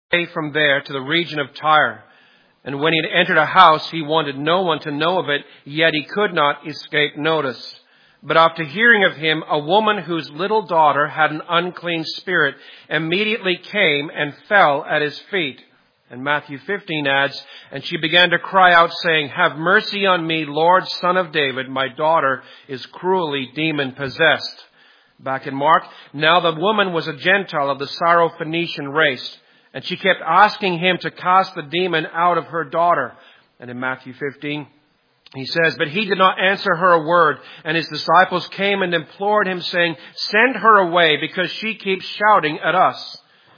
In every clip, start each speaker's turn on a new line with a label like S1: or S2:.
S1: away from there to the region of Tyre. And when he had entered a house, he wanted no one to know of it, yet he could not escape notice. But after hearing of him, a woman whose little daughter had an unclean spirit immediately came and fell at his feet. And Matthew 15 adds, and she began to cry out, saying, "Have mercy on me, Lord, Son of David. My daughter is cruelly demon-possessed." Back in Mark, now the woman was a Gentile of the Syrophoenician race, and she kept asking him to cast the demon out of her daughter. And in Matthew 15, he says, but he did not answer her a word, and his disciples came and implored him, saying, "Send her away, because she keeps shouting at us."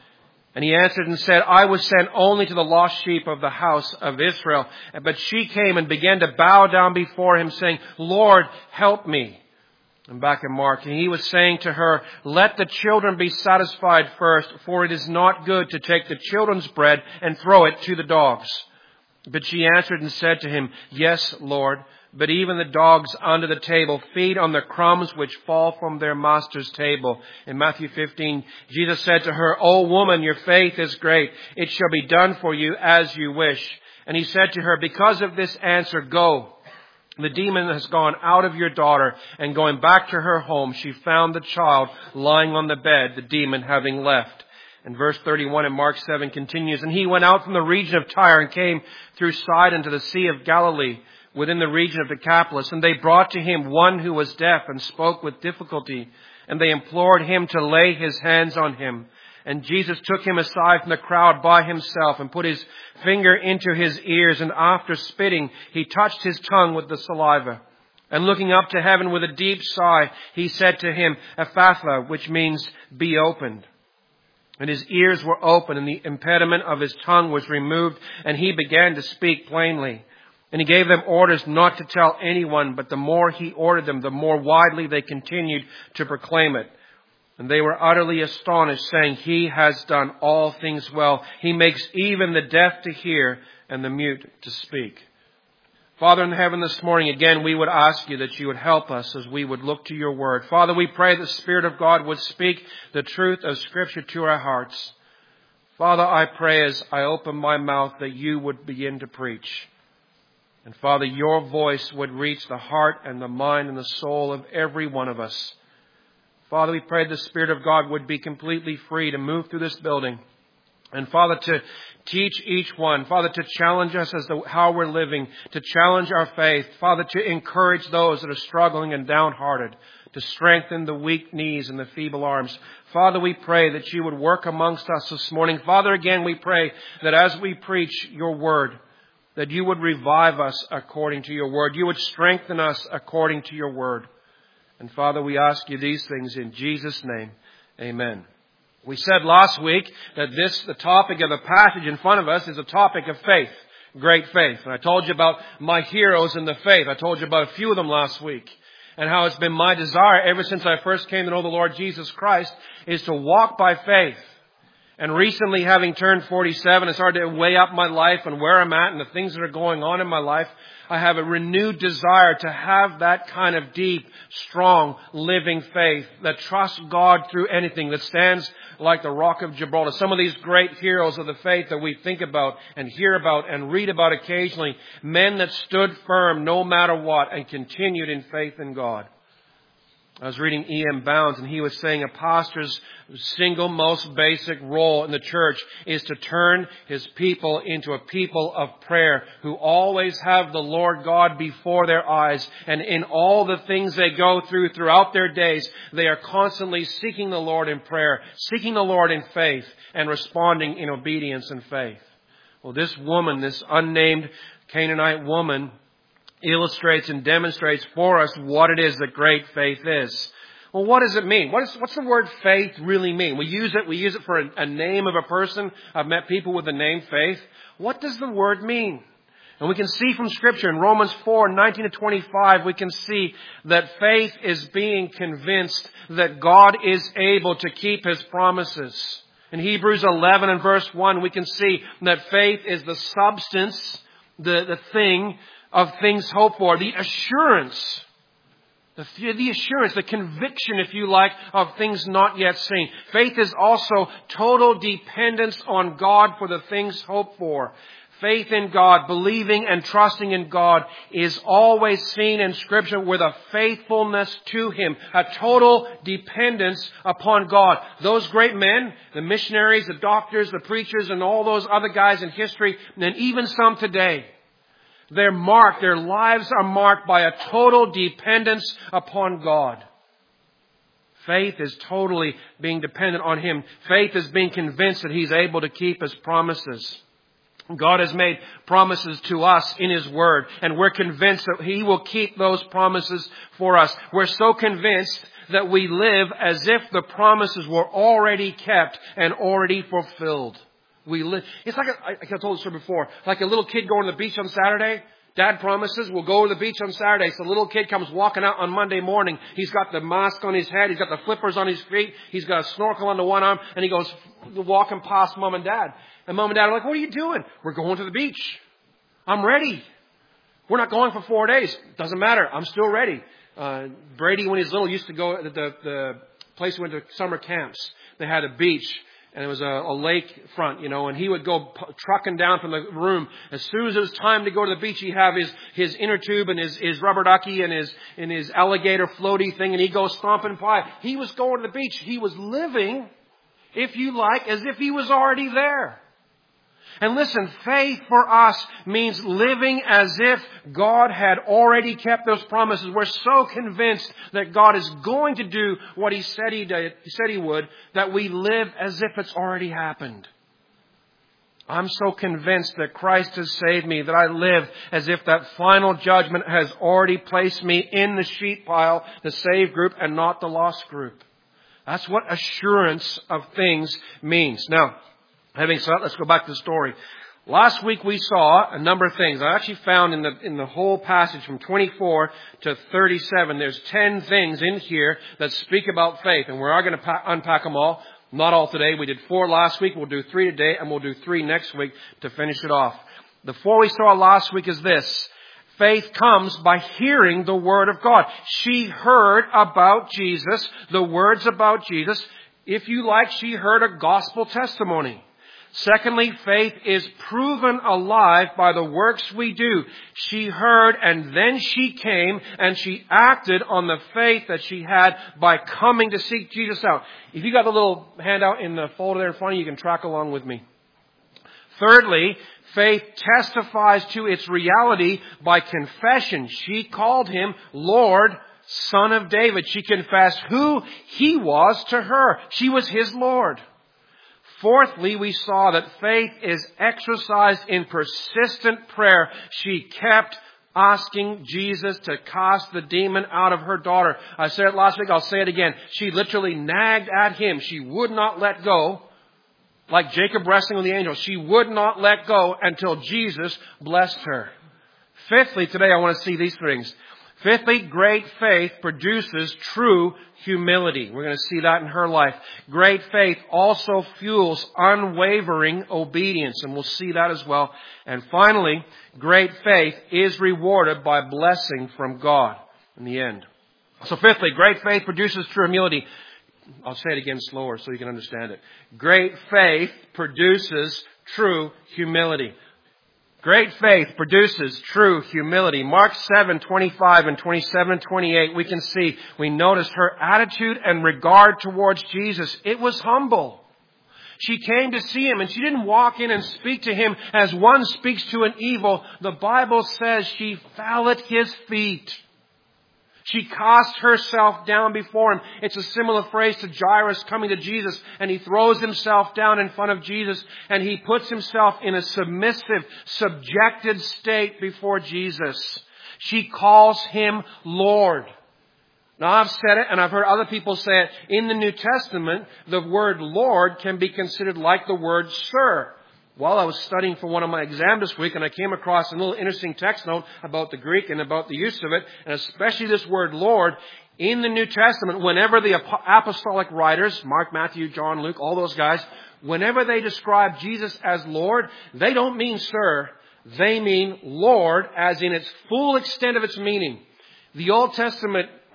S1: And he answered and said, "I was sent only to the lost sheep of the house of Israel." But she came and began to bow down before him, saying, "Lord, help me." And back in Mark, he was saying to her, "Let the children be satisfied first, for it is not good to take the children's bread and throw it to the dogs." But she answered and said to him, "Yes, Lord, but even the dogs under the table feed on the crumbs which fall from their master's table." In Matthew 15, Jesus said to her, "O woman, your faith is great. It shall be done for you as you wish." And he said to her, "Because of this answer, go. The demon has gone out of your daughter." And going back to her home, she found the child lying on the bed, the demon having left. And verse 31 in Mark 7 continues, "And he went out from the region of Tyre and came through Sidon to the Sea of Galilee, within the region of Decapolis. And they brought to him one who was deaf and spoke with difficulty. And they implored him to lay his hands on him. And Jesus took him aside from the crowd by himself and put his finger into his ears. And after spitting, he touched his tongue with the saliva. And looking up to heaven with a deep sigh, he said to him, "Ephphatha," which means "be opened." And his ears were open, and the impediment of his tongue was removed, and he began to speak plainly. And he gave them orders not to tell anyone, but the more he ordered them, the more widely they continued to proclaim it. And they were utterly astonished, saying, "He has done all things well. He makes even the deaf to hear and the mute to speak." Father in heaven, this morning, again, we would ask you that you would help us as we would look to your word. Father, we pray the Spirit of God would speak the truth of Scripture to our hearts. Father, I pray as I open my mouth that you would begin to preach. And Father, your voice would reach the heart and the mind and the soul of every one of us. Father, we pray the Spirit of God would be completely free to move through this building. And Father, to teach each one. Father, to challenge us as to how we're living. To challenge our faith. Father, to encourage those that are struggling and downhearted. To strengthen the weak knees and the feeble arms. Father, we pray that you would work amongst us this morning. Father, again, we pray that as we preach your word, that you would revive us according to your word. You would strengthen us according to your word. And Father, we ask you these things in Jesus' name. Amen. We said last week that the topic of the passage in front of us is a topic of faith. Great faith. And I told you about my heroes in the faith. I told you about a few of them last week. And how it's been my desire ever since I first came to know the Lord Jesus Christ is to walk by faith. And recently, having turned 47, it's hard to weigh up my life and where I'm at and the things that are going on in my life. I have a renewed desire to have that kind of deep, strong, living faith that trusts God through anything, that stands like the Rock of Gibraltar. Some of these great heroes of the faith that we think about and hear about and read about occasionally, men that stood firm no matter what and continued in faith in God. I was reading E.M. Bounds, and he was saying a pastor's single most basic role in the church is to turn his people into a people of prayer who always have the Lord God before their eyes. And in all the things they go through throughout their days, they are constantly seeking the Lord in prayer, seeking the Lord in faith, and responding in obedience and faith. Well, this woman, this unnamed Canaanite woman, illustrates and demonstrates for us what it is that great faith is. Well, what does it mean? What's the word faith really mean? We use it for a name of a person. I've met people with the name Faith. What does the word mean? And we can see from Scripture in Romans 4:19-25, we can see that faith is being convinced that God is able to keep His promises. In Hebrews 11 and verse 1, we can see that faith is the substance, the thing of things hoped for, the assurance The assurance, the conviction, if you like, of things not yet seen. Faith is also total dependence on God for the things hoped for. Faith in God, believing and trusting in God is always seen in Scripture with a faithfulness to Him, a total dependence upon God. Those great men, the missionaries, the doctors, the preachers, and all those other guys in history, and even some today, their lives are marked by a total dependence upon God. Faith is totally being dependent on Him. Faith is being convinced that He's able to keep His promises. God has made promises to us in His Word, and we're convinced that He will keep those promises for us. We're so convinced that we live as if the promises were already kept and already fulfilled. It's like, I told this story before, like a little kid going to the beach on Saturday. Dad promises we'll go to the beach on Saturday. So the little kid comes walking out on Monday morning. He's got the mask on his head. He's got the flippers on his feet. He's got a snorkel on the one arm. And he goes walking past Mom and Dad. And Mom and Dad are like, what are you doing? We're going to the beach. I'm ready. We're not going for 4 days. Doesn't matter. I'm still ready. Brady, when he was little, used to go to the place we went to summer camps. They had a beach. And it was a lake front, and he would go trucking down from the room. As soon as it was time to go to the beach, he'd have his inner tube and his rubber ducky and his alligator floaty thing, and he'd go stomping by. He was going to the beach. He was living, if you like, as if he was already there. And listen, faith for us means living as if God had already kept those promises. We're so convinced that God is going to do what He said He would, that we live as if it's already happened. I'm so convinced that Christ has saved me that I live as if that final judgment has already placed me in the sheep pile, the saved group, and not the lost group. That's what assurance of things means. Now, having said that, let's go back to the story. Last week we saw a number of things. I actually found in the whole passage from 24 to 37, there's 10 things in here that speak about faith. And we are going to unpack them all. Not all today. We did 4 last week. We'll do 3 today, and we'll do 3 next week to finish it off. The 4 we saw last week is this. Faith comes by hearing the Word of God. She heard about Jesus, the words about Jesus. If you like, she heard a gospel testimony. Secondly, faith is proven alive by the works we do. She heard and then she came and she acted on the faith that she had by coming to seek Jesus out. If you got the little handout in the folder there in front of you, you can track along with me. Thirdly, faith testifies to its reality by confession. She called Him Lord, Son of David. She confessed who He was to her. She was His Lord. Fourthly, we saw that faith is exercised in persistent prayer. She kept asking Jesus to cast the demon out of her daughter. I said it last week, I'll say it again. She literally nagged at Him. She would not let go. Like Jacob wrestling with the angel. She would not let go until Jesus blessed her. Fifthly, today I want to see these things. Fifthly, great faith produces true humility. We're going to see that in her life. Great faith also fuels unwavering obedience, and we'll see that as well. And finally, great faith is rewarded by blessing from God in the end. So fifthly, great faith produces true humility. I'll say it again slower so you can understand it. Great faith produces true humility. Great faith produces true humility. Mark 7:25 and 27 and 28, we notice her attitude and regard towards Jesus. It was humble. She came to see Him and she didn't walk in and speak to Him as one speaks to an evil. The Bible says she fell at His feet. She cast herself down before Him. It's a similar phrase to Jairus coming to Jesus, and he throws himself down in front of Jesus and he puts himself in a submissive, subjected state before Jesus. She calls Him Lord. Now I've said it and I've heard other people say it. In the New Testament, the word Lord can be considered like the word Sir. While I was studying for one of my exams this week, and I came across a little interesting text note about the Greek and about the use of it, and especially this word Lord, in the New Testament, whenever the apostolic writers, Mark, Matthew, John, Luke, all those guys, whenever they describe Jesus as Lord, they don't mean Sir, they mean Lord as in its full extent of its meaning. The Old Testament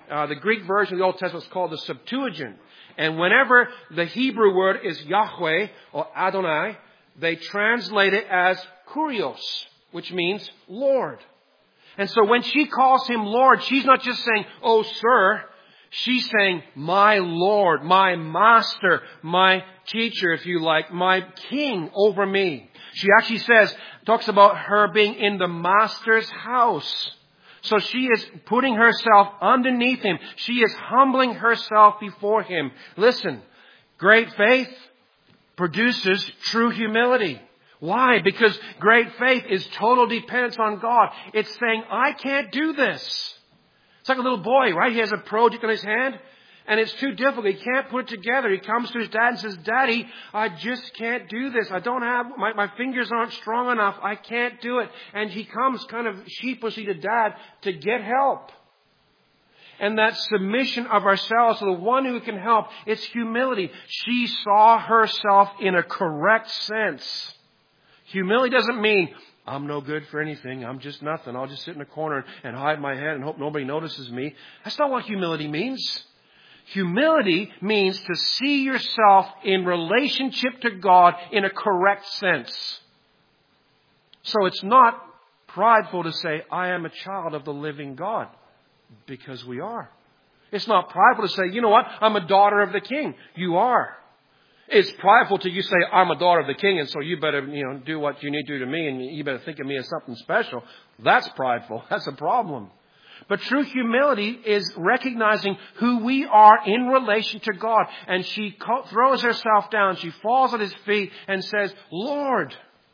S1: The Greek version of the Old Testament is called the Septuagint. And whenever the Hebrew word is Yahweh or Adonai, they translate it as Kurios, which means Lord. And so when she calls him Lord, she's not just saying, oh, sir. She's saying, my Lord, my master, my teacher, if you like, my king over me. She actually talks about her being in the master's house. So she is putting herself underneath him. She is humbling herself before him. Listen, great faith produces true humility. Why? Because great faith is total dependence on God. It's saying, I can't do this. It's like a little boy, right? He has a project in his hand and it's too difficult. He can't put it together. He comes to his dad and says, Daddy, I just can't do this. I don't have, my fingers aren't strong enough. I can't do it. And he comes kind of sheepishly to Dad to get help. And that submission of ourselves to the one who can help, it's humility. She saw herself in a correct sense. Humility doesn't mean, I'm no good for anything. I'm just nothing. I'll just sit in a corner and hide my head and hope nobody notices me. That's not what humility means. Humility means to see yourself in relationship to God in a correct sense. So it's not prideful to say, I am a child of the living God, because we are. It's not prideful to say, you know what, I'm a daughter of the King. You are. It's prideful to you say, I'm a daughter of the King, and so you better, do what you need to do to me, and you better think of me as something special. That's prideful. That's a problem. But true humility is recognizing who we are in relation to God. And she throws herself down. She falls at his feet and says, Lord.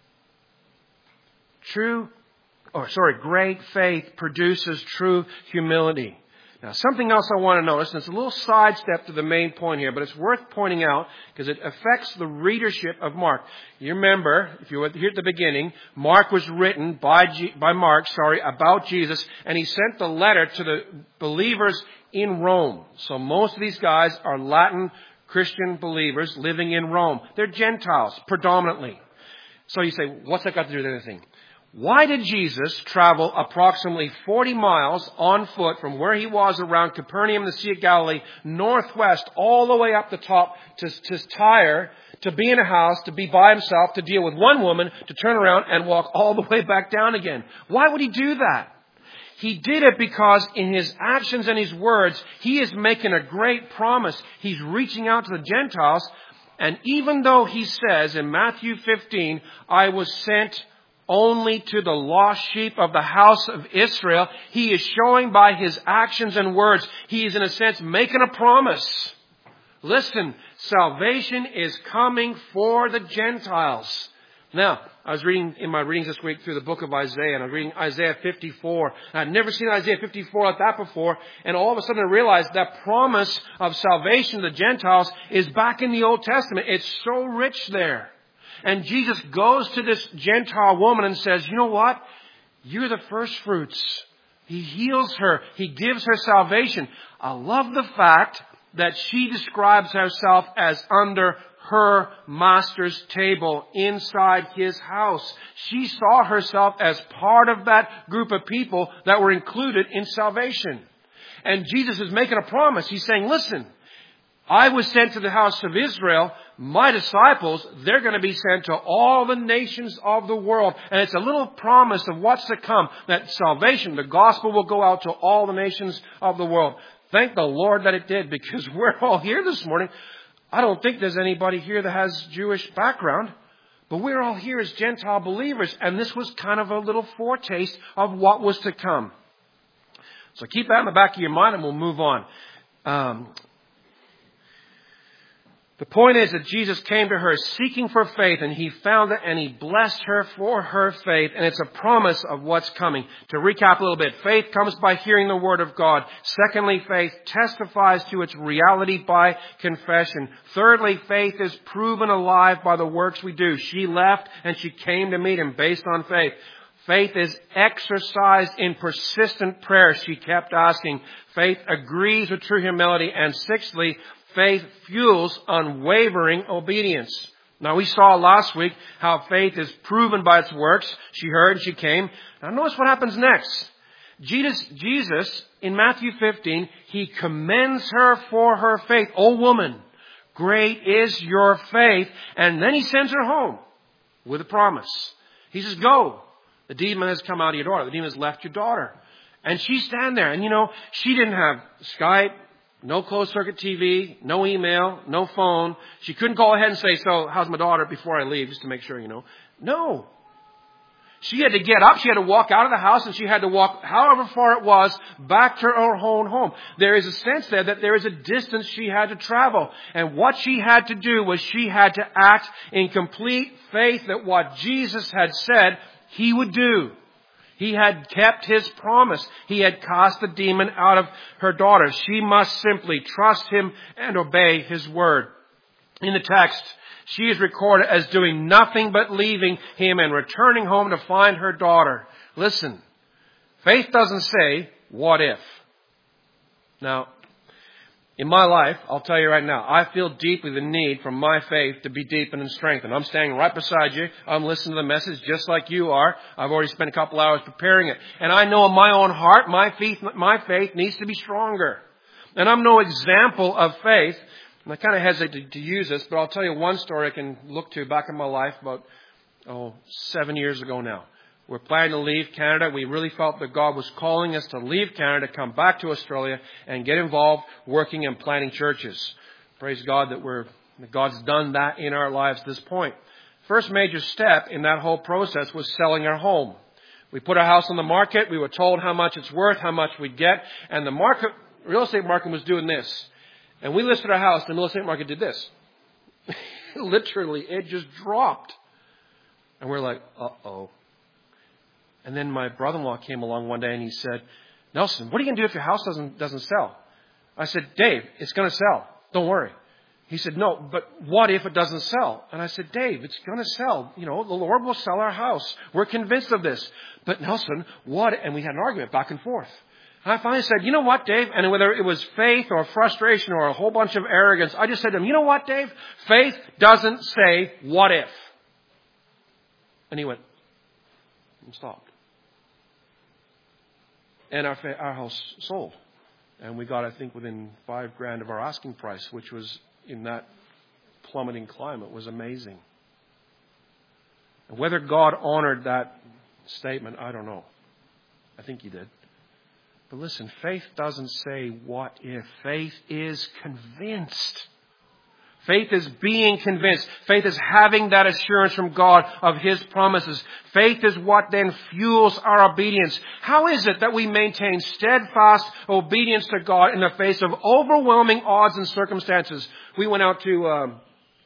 S1: Great faith produces true humility. Now, something else I want to notice, and it's a little sidestep to the main point here, but it's worth pointing out because it affects the readership of Mark. You remember, if you were here at the beginning, Mark was written by Mark about Jesus, and he sent the letter to the believers in Rome. So most of these guys are Latin Christian believers living in Rome. They're Gentiles, predominantly. So you say, what's that got to do with anything? Why did Jesus travel approximately 40 miles on foot from where he was around Capernaum, the Sea of Galilee, northwest, all the way up the top to Tyre, to be in a house, to be by himself, to deal with one woman, to turn around and walk all the way back down again? Why would he do that? He did it because in his actions and his words, he is making a great promise. He's reaching out to the Gentiles. And even though he says in Matthew 15, I was sent only to the lost sheep of the house of Israel, he is showing by his actions and words, he is in a sense making a promise. Listen, salvation is coming for the Gentiles. Now, I was reading in my readings this week through the book of Isaiah, and I was reading Isaiah 54. I'd never seen Isaiah 54 like that before, and all of a sudden I realized that promise of salvation to the Gentiles is back in the Old Testament. It's so rich there. And Jesus goes to this Gentile woman and says, you know what? You're the first fruits. He heals her. He gives her salvation. I love the fact that she describes herself as under her master's table inside his house. She saw herself as part of that group of people that were included in salvation. And Jesus is making a promise. He's saying, listen, I was sent to the house of Israel. My disciples, they're going to be sent to all the nations of the world. And it's a little promise of what's to come, that salvation, the gospel will go out to all the nations of the world. Thank the Lord that it did, because we're all here this morning. I don't think there's anybody here that has Jewish background, but we're all here as Gentile believers. And this was kind of a little foretaste of what was to come. So keep that in the back of your mind and we'll move on. The point is that Jesus came to her seeking for faith, and he found it, and he blessed her for her faith, and it's a promise of what's coming. To recap a little bit, faith comes by hearing the word of God. Secondly, faith testifies to its reality by confession. Thirdly, faith is proven alive by the works we do. She left and she came to meet him based on faith. Faith is exercised in persistent prayer. She kept asking. Faith agrees with true humility. And sixthly, faith fuels unwavering obedience. Now, we saw last week how faith is proven by its works. She heard and she came. Now, notice what happens next. Jesus, in Matthew 15, He commends her for her faith. "O woman, great is your faith." And then He sends her home with a promise. He says, "Go. The demon has come out of your daughter. The demon has left your daughter." And she's standing there. And she didn't have Skype, no closed circuit TV, no email, no phone. She couldn't call ahead and say, "So, how's my daughter?" before I leave, just to make sure, No. She had to get up, she had to walk out of the house, and she had to walk however far it was back to her own home. There is a sense there that there is a distance she had to travel. And what she had to do was she had to act in complete faith that what Jesus had said He would do. He had kept His promise. He had cast the demon out of her daughter. She must simply trust Him and obey His word. In the text, she is recorded as doing nothing but leaving Him and returning home to find her daughter. Listen, faith doesn't say, "What if?" Now, in my life, I'll tell you right now, I feel deeply the need for my faith to be deepened and strengthened. I'm standing right beside you. I'm listening to the message just like you are. I've already spent a couple hours preparing it. And I know in my own heart, my faith needs to be stronger. And I'm no example of faith. And I kind of hesitate to use this, but I'll tell you one story I can look to back in my life about, 7 years ago now. We're planning to leave Canada. We really felt that God was calling us to leave Canada, come back to Australia, and get involved working and planting churches. Praise God that God's done that in our lives at this point. First major step in that whole process was selling our home. We put our house on the market. We were told how much it's worth, how much we'd get. And the real estate market was doing this. And we listed our house, and the real estate market did this. Literally, it just dropped. And we're like, uh-oh. And then my brother-in-law came along one day and he said, "Nelson, what are you going to do if your house doesn't sell?" I said, "Dave, it's going to sell. Don't worry." He said, "No, but what if it doesn't sell?" And I said, "Dave, it's going to sell. The Lord will sell our house. We're convinced of this." "But Nelson, what?" And we had an argument back and forth. And I finally said, "You know what, Dave?" And whether it was faith or frustration or a whole bunch of arrogance, I just said to him, "You know what, Dave? Faith doesn't say, 'What if?'" And he went and stopped. And our house sold. And we got, I think, within $5,000 of our asking price, which was, in that plummeting climate, was amazing. And whether God honored that statement, I don't know. I think He did. But listen, faith doesn't say, "What if?" Faith is convinced. Faith is being convinced. Faith is having that assurance from God of His promises. Faith is what then fuels our obedience. How is it that we maintain steadfast obedience to God in the face of overwhelming odds and circumstances? We went out to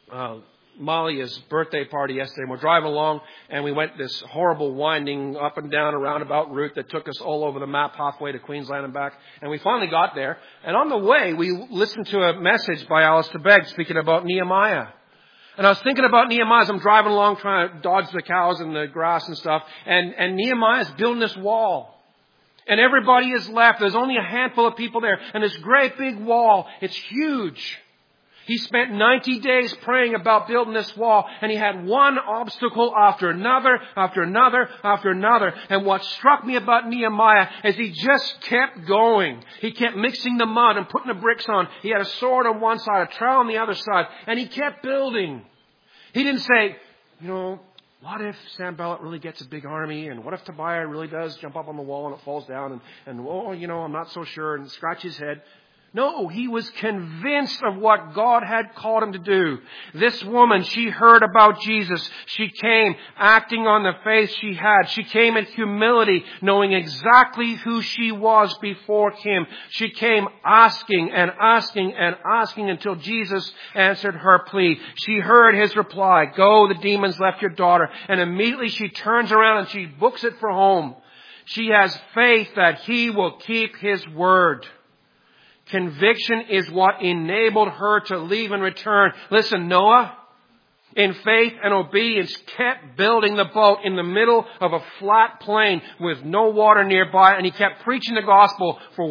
S1: Malia's birthday party yesterday, and we're driving along, and we went this horrible winding up and down a roundabout route that took us all over the map halfway to Queensland and back. And we finally got there, and on the way we listened to a message by Alistair Begg speaking about Nehemiah. And I was thinking about Nehemiah as I'm driving along trying to dodge the cows and the grass and stuff, and Nehemiah's building this wall. And everybody is left. There's only a handful of people there, and this great big wall, it's huge. He spent 90 days praying about building this wall, and he had one obstacle after another, after another, after another. And what struck me about Nehemiah is he just kept going. He kept mixing the mud and putting the bricks on. He had a sword on one side, a trowel on the other side, and he kept building. He didn't say, what if Sanballat really gets a big army, and what if Tobiah really does jump up on the wall and it falls down, and I'm not so sure, and scratch his head. No, he was convinced of what God had called him to do. This woman, she heard about Jesus. She came acting on the faith she had. She came in humility, knowing exactly who she was before Him. She came asking and asking and asking until Jesus answered her plea. She heard His reply, "Go, the demons left your daughter." And immediately she turns around and she books it for home. She has faith that He will keep His word. Conviction is what enabled her to leave and return. Listen, Noah, in faith and obedience, kept building the boat in the middle of a flat plain with no water nearby, and he kept preaching the gospel for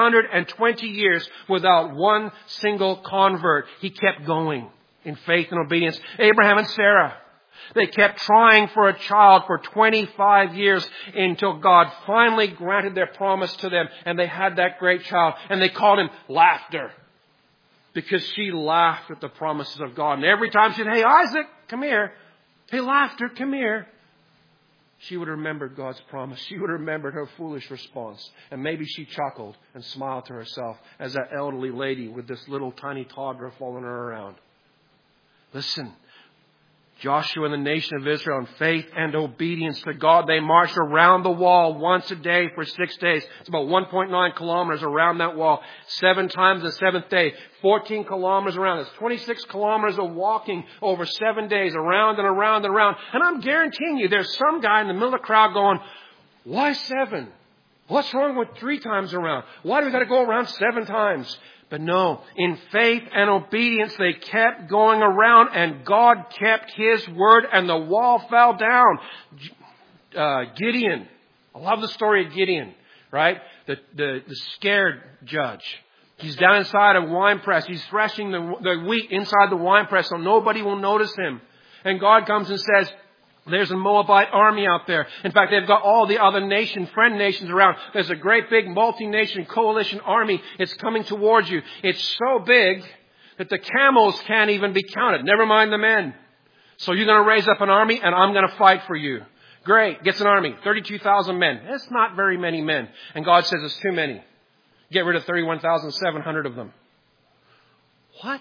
S1: 120 years without one single convert. He kept going in faith and obedience. Abraham and Sarah. They kept trying for a child for 25 years until God finally granted their promise to them. And they had that great child. And they called him Laughter. Because she laughed at the promises of God. And every time she said, hey, Isaac, come here. Hey, Laughter, come here. She would have remembered God's promise. She would have remembered her foolish response. And maybe she chuckled and smiled to herself as that elderly lady with this little tiny toddler following her around. Listen, Joshua and the nation of Israel in faith and obedience to God, they marched around the wall once a day for 6 days. It's about 1.9 kilometers around that wall. 7 times the 7th day. 14 kilometers around. It's 26 kilometers of walking over 7 days, around and around and around. And I'm guaranteeing you, there's some guy in the middle of the crowd going, why 7? What's wrong with 3 times around? Why do we got to go around 7 times? But no, in faith and obedience, they kept going around, and God kept His word, and the wall fell down. Gideon. I love the story of Gideon, right? The scared judge. He's down inside a wine press. He's threshing the wheat inside the wine press so nobody will notice him. And God comes and says, there's a Moabite army out there. In fact, they've got all the other friend nations around. There's a great big multi-nation coalition army. It's coming towards you. It's so big that the camels can't even be counted. Never mind the men. So you're going to raise up an army and I'm going to fight for you. Great. Gets an army. 32,000 men. That's not very many men. And God says it's too many. Get rid of 31,700 of them. What?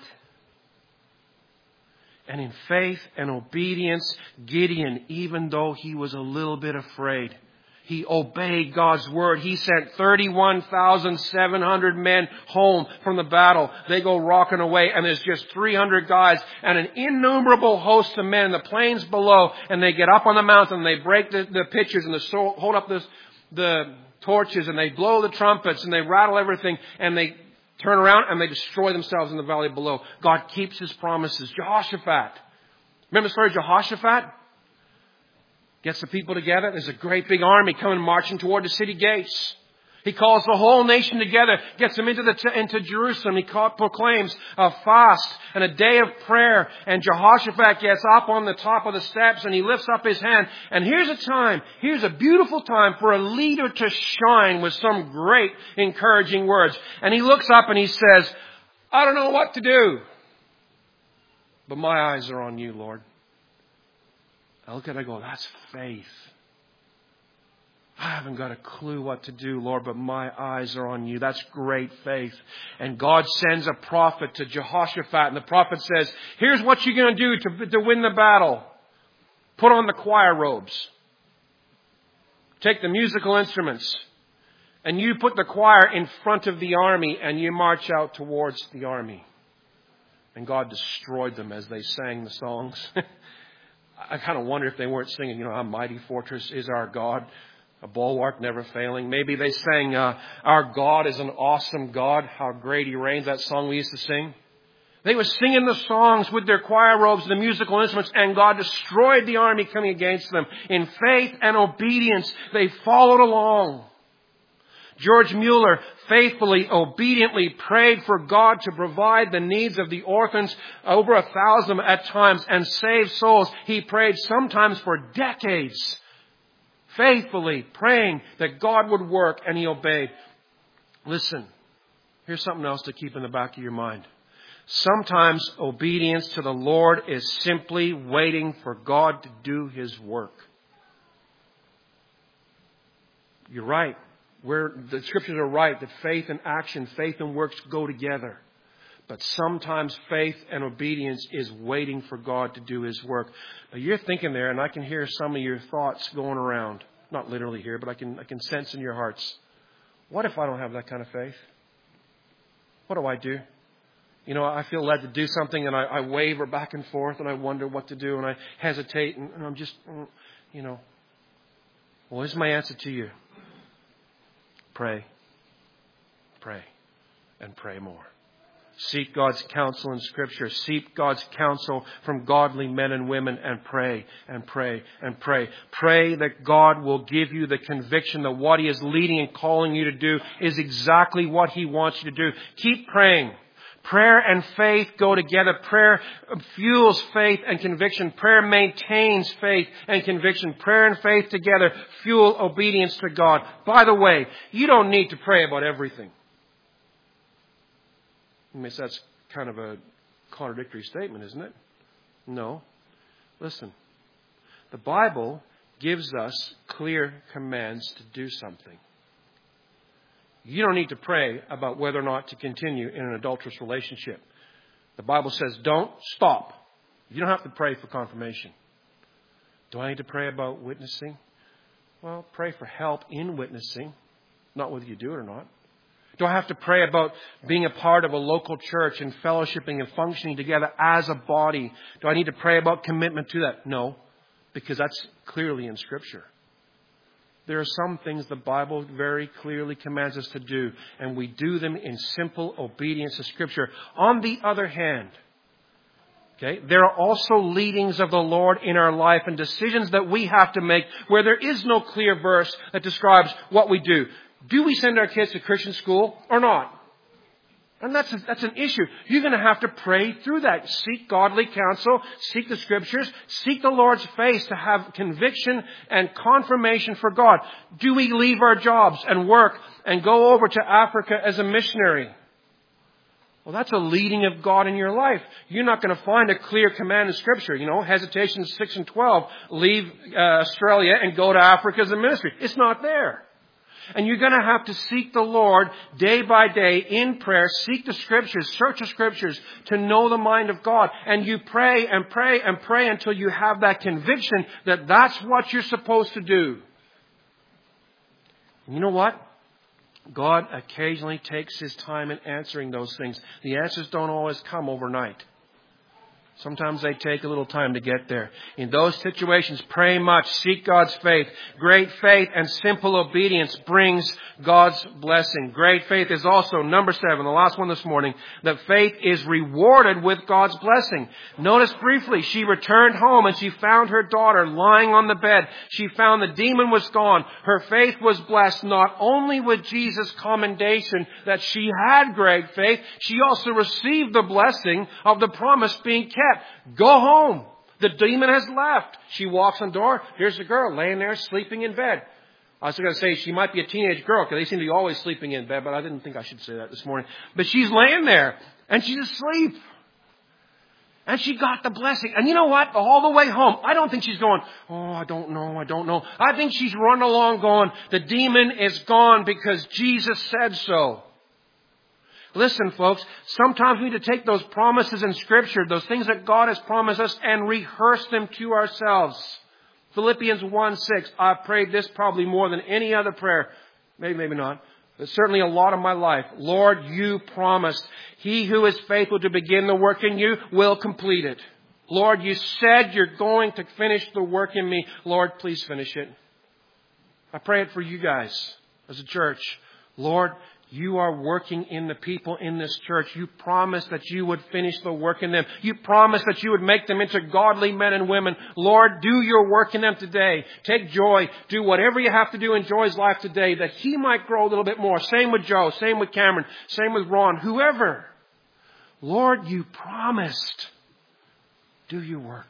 S1: And in faith and obedience, Gideon, even though he was a little bit afraid, he obeyed God's word. He sent 31,700 men home from the battle. They go rocking away, and there's just 300 guys and an innumerable host of men in the plains below. And they get up on the mountain, and they break the pitchers, and they hold up the torches, and they blow the trumpets, and they rattle everything, and they turn around and they destroy themselves in the valley below. God keeps His promises. Jehoshaphat. Remember the story of Jehoshaphat? Gets the people together. There's a great big army coming marching toward the city gates. He calls the whole nation together, gets them into Jerusalem. He proclaims a fast and a day of prayer. And Jehoshaphat gets up on the top of the steps and he lifts up his hand. And here's a beautiful time for a leader to shine with some great encouraging words. And he looks up and he says, I don't know what to do, but my eyes are on you, Lord. I look at it and I go, that's faith. I haven't got a clue what to do, Lord, but my eyes are on you. That's great faith. And God sends a prophet to Jehoshaphat, and the prophet says, here's what you're going to do to win the battle. Put on the choir robes. Take the musical instruments. And you put the choir in front of the army, and you march out towards the army. And God destroyed them as they sang the songs. I kind of wonder if they weren't singing, how mighty fortress is our God. A bulwark never failing. Maybe they sang, our God is an awesome God. How great He reigns. That song we used to sing. They were singing the songs with their choir robes and the musical instruments, and God destroyed the army coming against them. In faith and obedience, they followed along. George Mueller faithfully, obediently prayed for God to provide the needs of the orphans, over 1,000 at times, and save souls. He prayed sometimes for decades, faithfully praying that God would work, and he obeyed. Listen, here's something else to keep in the back of your mind. Sometimes obedience to the Lord is simply waiting for God to do His work. You're right. The Scriptures are right that faith and action, faith and works go together. But sometimes faith and obedience is waiting for God to do His work. Now you're thinking there, and I can hear some of your thoughts going around. Not literally here, but I can sense in your hearts. What if I don't have that kind of faith? What do I do? I feel led to do something, and I waver back and forth, and I wonder what to do, and I hesitate, and I'm just, Well, here's my answer to you. Pray, and pray more. Seek God's counsel in Scripture. Seek God's counsel from godly men and women, and pray, and pray, and pray. Pray that God will give you the conviction that what He is leading and calling you to do is exactly what He wants you to do. Keep praying. Prayer and faith go together. Prayer fuels faith and conviction. Prayer maintains faith and conviction. Prayer and faith together fuel obedience to God. By the way, you don't need to pray about everything. I mean, that's kind of a contradictory statement, isn't it? No. Listen. The Bible gives us clear commands to do something. You don't need to pray about whether or not to continue in an adulterous relationship. The Bible says don't stop. You don't have to pray for confirmation. Do I need to pray about witnessing? Well, pray for help in witnessing, not whether you do it or not. Do I have to pray about being a part of a local church and fellowshipping and functioning together as a body? Do I need to pray about commitment to that? No, because that's clearly in Scripture. There are some things the Bible very clearly commands us to do, and we do them in simple obedience to Scripture. On the other hand, there are also leadings of the Lord in our life and decisions that we have to make where there is no clear verse that describes what we do. Do we send our kids to Christian school or not? And that's an issue. You're going to have to pray through that. Seek godly counsel. Seek the Scriptures. Seek the Lord's face to have conviction and confirmation for God. Do we leave our jobs and work and go over to Africa as a missionary? Well, that's a leading of God in your life. You're not going to find a clear command in Scripture. Hesitation 6 and 12. Leave Australia and go to Africa as a ministry. It's not there. And you're going to have to seek the Lord day by day in prayer. Seek the Scriptures, search the Scriptures to know the mind of God. And you pray and pray and pray until you have that conviction that that's what you're supposed to do. And you know what? God occasionally takes His time in answering those things. The answers don't always come overnight. Sometimes they take a little time to get there. In those situations, pray much, seek God's faith. Great faith and simple obedience brings God's blessing. Great faith is also, number 7, the last one this morning, that faith is rewarded with God's blessing. Notice briefly, she returned home and she found her daughter lying on the bed. She found the demon was gone. Her faith was blessed not only with Jesus' commendation that she had great faith, she also received the blessing of the promise being kept. Go home. The demon has left. She walks on the door. Here's the girl laying there sleeping in bed. I was going to say she might be a teenage girl because they seem to be always sleeping in bed, but I didn't think I should say that this morning. But she's laying there and she's asleep. And she got the blessing. And you know what? All the way home, I don't think she's going, I don't know. I think she's run along going, the demon is gone because Jesus said so. Listen, folks, sometimes we need to take those promises in Scripture, those things that God has promised us, and rehearse them to ourselves. Philippians 1:6, I've prayed this probably more than any other prayer. Maybe not. But certainly a lot of my life. Lord, you promised. He who is faithful to begin the work in you will complete it. Lord, you said you're going to finish the work in me. Lord, please finish it. I pray it for you guys as a church. Lord, you are working in the people in this church. You promised that you would finish the work in them. You promised that you would make them into godly men and women. Lord, do your work in them today. Take joy. Do whatever you have to do in Joy's life today that he might grow a little bit more. Same with Joe. Same with Cameron. Same with Ron. Whoever. Lord, you promised. Do your work.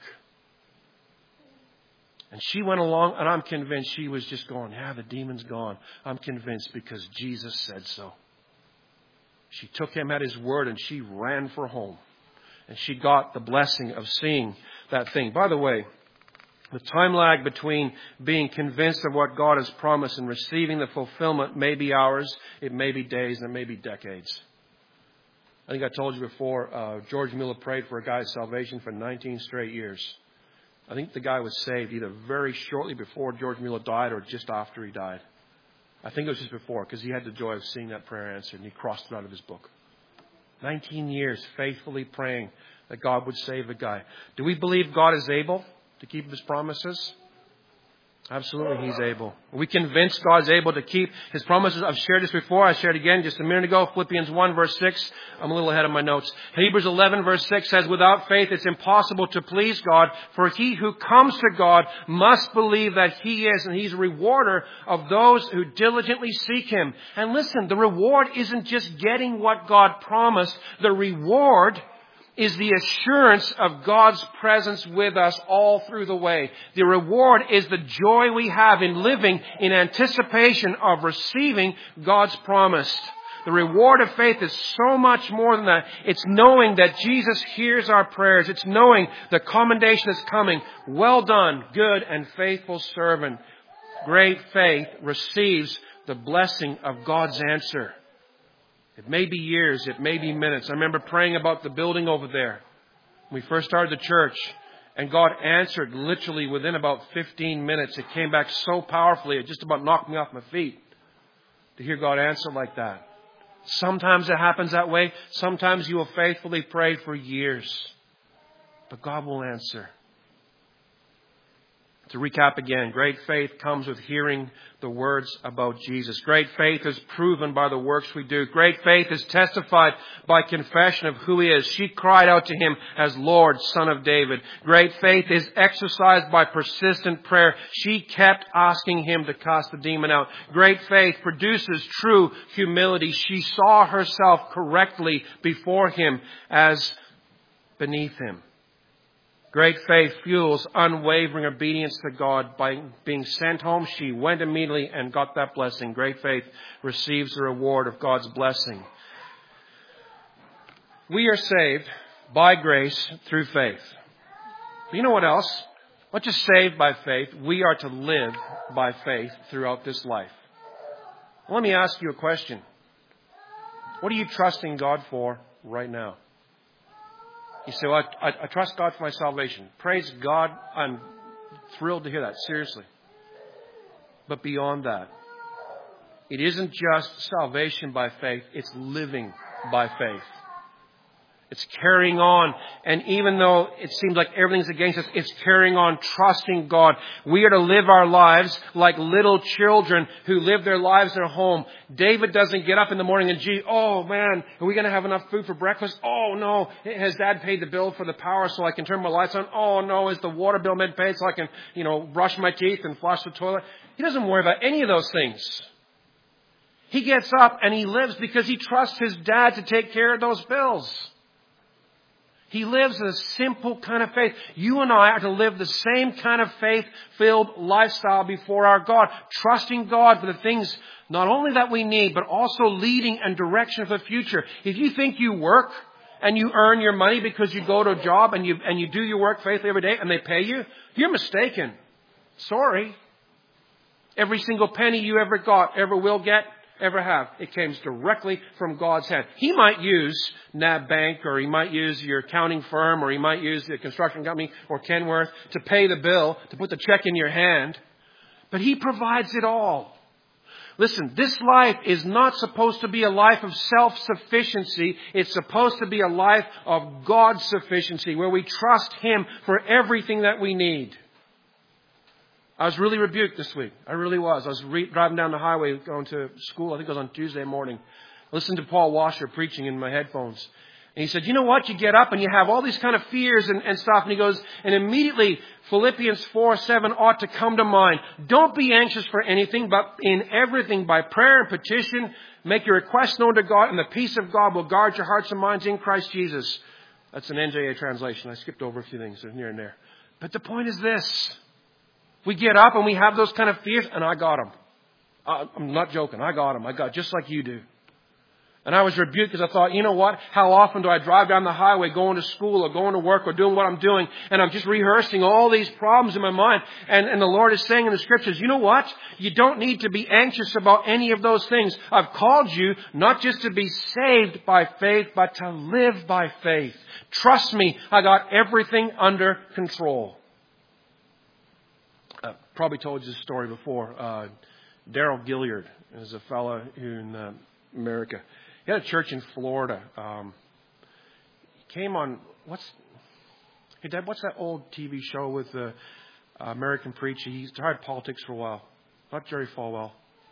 S1: And she went along, and I'm convinced she was just going, the demon's gone. I'm convinced because Jesus said so. She took him at his word, and she ran for home. And she got the blessing of seeing that thing. By the way, the time lag between being convinced of what God has promised and receiving the fulfillment may be hours, it may be days, and it may be decades. I think I told you before, George Mueller prayed for a guy's salvation for 19 straight years. I think the guy was saved either very shortly before George Mueller died or just after he died. I think it was just before because he had the joy of seeing that prayer answered and he crossed it out of his book. 19 years faithfully praying that God would save the guy. Do we believe God is able to keep His promises? Absolutely, He's able. We convinced God's able to keep His promises. I've shared this before. I shared again just a minute ago. Philippians 1 verse 6. I'm a little ahead of my notes. Hebrews 11 verse 6 says, without faith it's impossible to please God, for he who comes to God must believe that He is, and He's a rewarder of those who diligently seek Him. And listen, the reward isn't just getting what God promised. The reward is the assurance of God's presence with us all through the way. The reward is the joy we have in living in anticipation of receiving God's promise. The reward of faith is so much more than that. It's knowing that Jesus hears our prayers. It's knowing the commendation is coming. Well done, good and faithful servant. Great faith receives the blessing of God's answer. It may be years, it may be minutes. I remember praying about the building over there when we first started the church, and God answered literally within about 15 minutes. It came back so powerfully, it just about knocked me off my feet to hear God answer like that. Sometimes it happens that way. Sometimes you will faithfully pray for years, but God will answer. To recap again, great faith comes with hearing the words about Jesus. Great faith is proven by the works we do. Great faith is testified by confession of who He is. She cried out to Him as Lord, Son of David. Great faith is exercised by persistent prayer. She kept asking Him to cast the demon out. Great faith produces true humility. She saw herself correctly before Him as beneath Him. Great faith fuels unwavering obedience to God. By being sent home, she went immediately and got that blessing. Great faith receives the reward of God's blessing. We are saved by grace through faith. But you know what else? Not just saved by faith, we are to live by faith throughout this life. Let me ask you a question. What are you trusting God for right now? You say, well, I trust God for my salvation. Praise God. I'm thrilled to hear that. Seriously. But beyond that, it isn't just salvation by faith. It's living by faith. It's carrying on. And even though it seems like everything's against us, it's carrying on, trusting God. We are to live our lives like little children who live their lives at home. David doesn't get up in the morning and, oh man, are we going to have enough food for breakfast? Oh no, has Dad paid the bill for the power so I can turn my lights on? Oh no, is the water bill been paid so I can, brush my teeth and flush the toilet? He doesn't worry about any of those things. He gets up and he lives because he trusts his dad to take care of those bills. He lives a simple kind of faith. You and I are to live the same kind of faith-filled lifestyle before our God, trusting God for the things not only that we need, but also leading and direction for the future. If you think you work and you earn your money because you go to a job and you do your work faithfully every day and they pay you, you're mistaken. Sorry. Every single penny you ever got, ever will get, ever have, it came directly from God's hand. He might use NAB Bank, or he might use your accounting firm, or he might use the construction company or Kenworth to pay the bill, to put the check in your hand. But He provides it all. Listen, this life is not supposed to be a life of self-sufficiency. It's supposed to be a life of God's sufficiency, where we trust Him for everything that we need. I was really rebuked this week. I really was. I was driving down the highway going to school. I think it was on Tuesday morning. I listened to Paul Washer preaching in my headphones. And he said, you know what? You get up and you have all these kind of fears and stuff. And he goes, and immediately Philippians 4:7 ought to come to mind. Don't be anxious for anything, but in everything by prayer and petition, make your requests known to God, and the peace of God will guard your hearts and minds in Christ Jesus. That's an NJA translation. I skipped over a few things here and there. But the point is this. We get up and we have those kind of fears, and I got them. I'm not joking. I got them. I got just like you do. And I was rebuked because I thought, you know what? How often do I drive down the highway going to school or going to work or doing what I'm doing, and I'm just rehearsing all these problems in my mind. And the Lord is saying in the Scriptures, you know what? You don't need to be anxious about any of those things. I've called you not just to be saved by faith, but to live by faith. Trust me, I got everything under control. Probably told you this story before. Daryl Gilliard is a fellow in America. He had a church in Florida. He came on, Hey Dad, what's that old TV show with American preacher. He tried politics for a while. Not Jerry Falwell.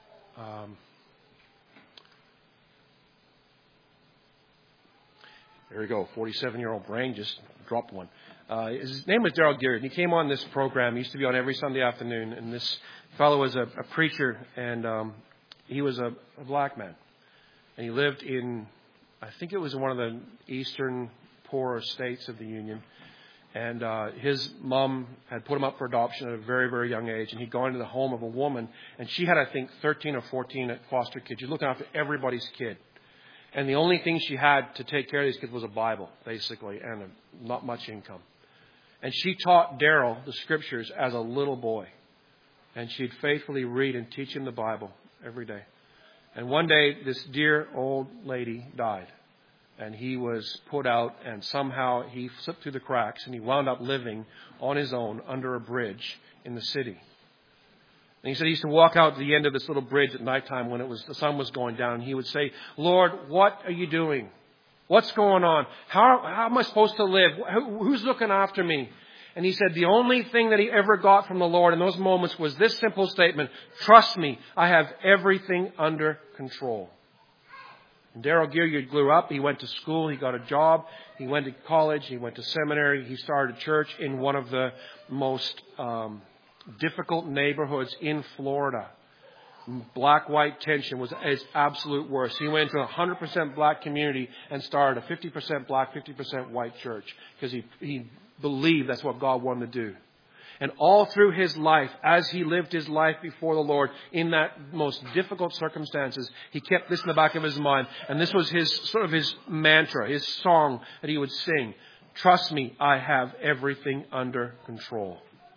S1: There we go. 47-year-old brain just dropped one. His name was Darrell Geary. He came on this program. He used to be on every Sunday afternoon. And this fellow was a preacher, and he was a black man. And he lived in, I think it was one of the eastern poorer states of the Union. And his mom had put him up for adoption at a very, very young age. And he'd gone into the home of a woman. And she had, I think, 13 or 14 foster kids. She's looking after everybody's kid. And the only thing she had to take care of these kids was a Bible, basically, and not much income. And she taught Darrell the Scriptures as a little boy. And she'd faithfully read and teach him the Bible every day. And one day, this dear old lady died. And he was put out, and somehow he slipped through the cracks, and he wound up living on his own under a bridge in the city. And he said he used to walk out to the end of this little bridge at nighttime when the sun was going down. And he would say, "Lord, what are you doing? What's going on? How am I supposed to live? Who's looking after me?" And he said the only thing that he ever got from the Lord in those moments was this simple statement: "Trust me, I have everything under control." And Darrell Geary grew up. He went to school. He got a job. He went to college. He went to seminary. He started a church in one of the most difficult neighborhoods in Florida. Black-white tension was at its absolute worst. He went to a 100% black community and started a 50% black, 50% white church because he believed that's what God wanted to do. And all through his life, as he lived his life before the Lord in that most difficult circumstances, he kept this in the back of his mind. And this was his sort of his mantra, his song that he would sing: "Trust me, I have everything under control."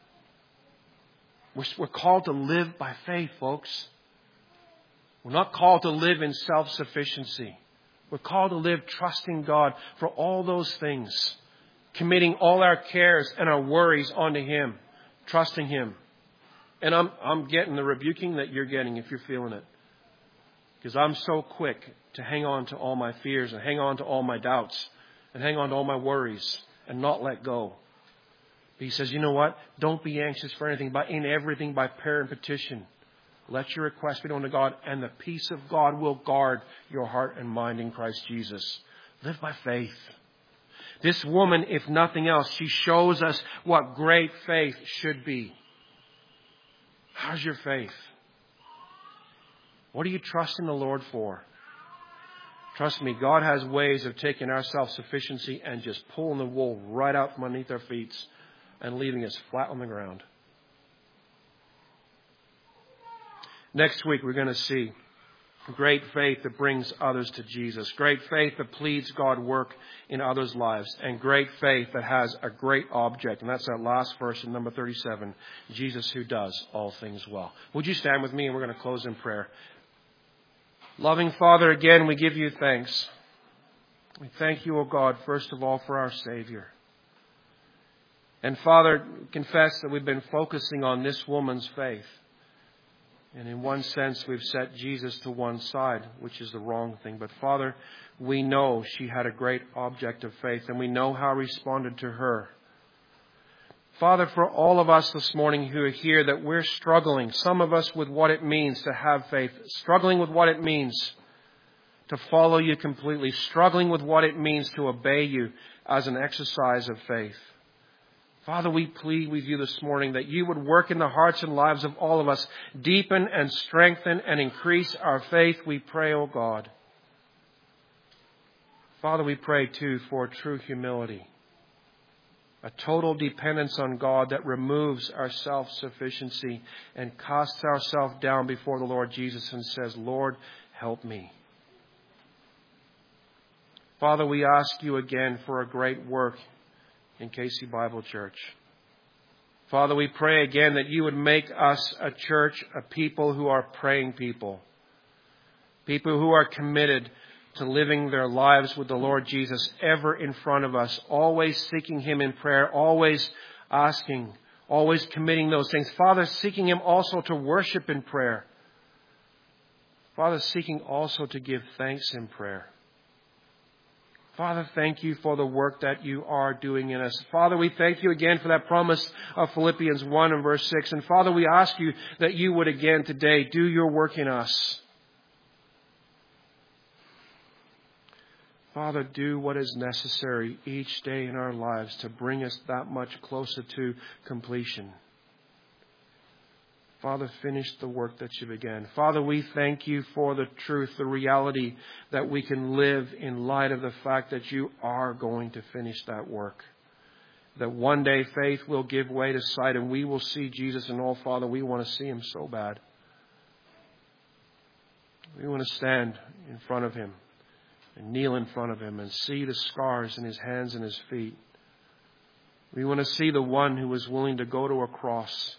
S1: We're called to live by faith, folks. We're not called to live in self-sufficiency. We're called to live trusting God for all those things, committing all our cares and our worries onto Him, trusting Him. And I'm getting the rebuking that you're getting if you're feeling it. Because I'm so quick to hang on to all my fears and hang on to all my doubts and hang on to all my worries and not let go. But he says, you know what? Don't be anxious for anything, but in everything by prayer and petition. Let your request be known to God, and the peace of God will guard your heart and mind in Christ Jesus. Live by faith. This woman, if nothing else, she shows us what great faith should be. How's your faith? What are you trusting the Lord for? Trust me, God has ways of taking our self-sufficiency and just pulling the wool right out from underneath our feet and leaving us flat on the ground. Next week, we're going to see great faith that brings others to Jesus. Great faith that pleads God work in others' lives. And great faith that has a great object. And that's that last verse in number 37. Jesus who does all things well. Would you stand with me, and we're going to close in prayer. Loving Father, again, we give you thanks. We thank you, O God, first of all, for our Savior. And Father, confess that we've been focusing on this woman's faith. And in one sense, we've set Jesus to one side, which is the wrong thing. But Father, we know she had a great object of faith, and we know how responded to her. Father, for all of us this morning who are here, that we're struggling, some of us with what it means to have faith, struggling with what it means to follow you completely, struggling with what it means to obey you as an exercise of faith. Father, we plead with you this morning that you would work in the hearts and lives of all of us, deepen and strengthen and increase our faith, we pray, O God. Father, we pray too for true humility, a total dependence on God that removes our self-sufficiency and casts ourselves down before the Lord Jesus and says, Lord, help me. Father, we ask you again for a great work in Casey Bible Church. Father, we pray again that you would make us a church, a people who are praying people. People who are committed to living their lives with the Lord Jesus ever in front of us, always seeking Him in prayer, always asking, always committing those things. Father, seeking Him also to worship in prayer. Father, seeking also to give thanks in prayer. Father, thank you for the work that you are doing in us. Father, we thank you again for that promise of Philippians 1 and verse 6. And Father, we ask you that you would again today do your work in us. Father, do what is necessary each day in our lives to bring us that much closer to completion. Father, finish the work that you began. Father, we thank you for the truth, the reality that we can live in light of the fact that you are going to finish that work. That one day faith will give way to sight and we will see Jesus. And oh, Father, we want to see him so bad. We want to stand in front of him and kneel in front of him and see the scars in his hands and his feet. We want to see the one who was willing to go to a cross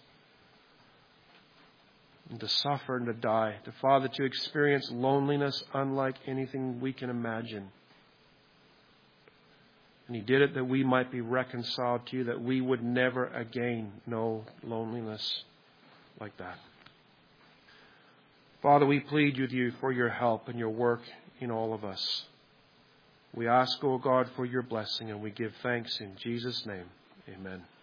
S1: and to suffer and to die. To Father, to experience loneliness unlike anything we can imagine. And he did it that we might be reconciled to you, that we would never again know loneliness like that. Father, we plead with you for your help and your work in all of us. We ask, O God, for your blessing, and we give thanks in Jesus' name. Amen.